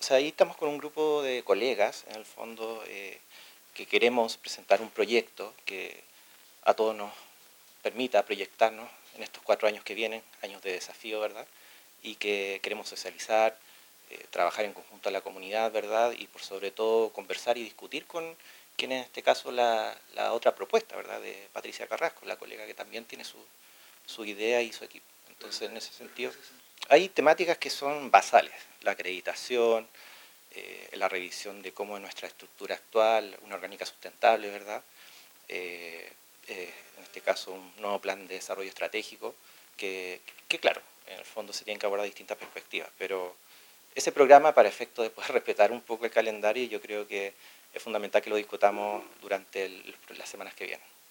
O sea, ahí estamos con un grupo de colegas, en el fondo, que queremos presentar un proyecto que a todos nos permita proyectarnos en estos 4 años que vienen, años de desafío, ¿verdad? Y que queremos socializar, trabajar en conjunto a la comunidad, ¿verdad? Y por sobre todo conversar y discutir con quien en este caso la otra propuesta, ¿verdad? De Patricia Carrasco, la colega que también tiene su idea y su equipo. Entonces, en ese sentido, hay temáticas que son basales, la acreditación, la revisión de cómo es nuestra estructura actual, una orgánica sustentable, ¿verdad? Eh, en este caso un nuevo plan de desarrollo estratégico, que claro, en el fondo se tienen que abordar distintas perspectivas, pero ese programa, para efecto de poder respetar un poco el calendario, yo creo que es fundamental que lo discutamos durante las semanas que vienen.